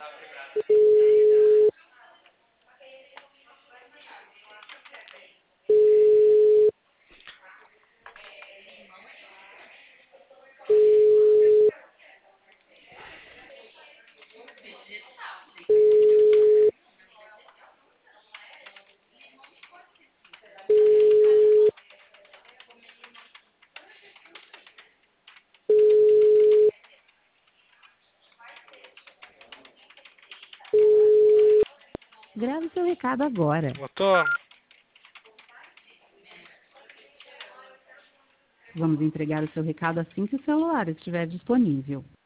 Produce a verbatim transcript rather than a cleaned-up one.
Grave seu recado agora. Botou? Vamos entregar o seu recado assim que o celular estiver disponível.